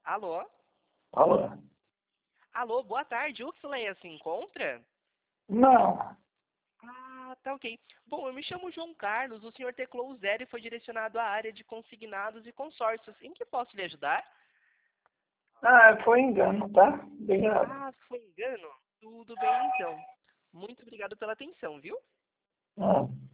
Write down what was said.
Alô? Alô? Alô, boa tarde. Uxleia se encontra? Não. Ah, tá ok. Bom, eu me chamo João Carlos. O senhor teclou o zero e foi direcionado à área de consignados e consórcios. Em que posso lhe ajudar? Ah, foi engano, tá? Obrigado. Ah, foi engano? Tudo bem então. Muito obrigado pela atenção, viu? Ah.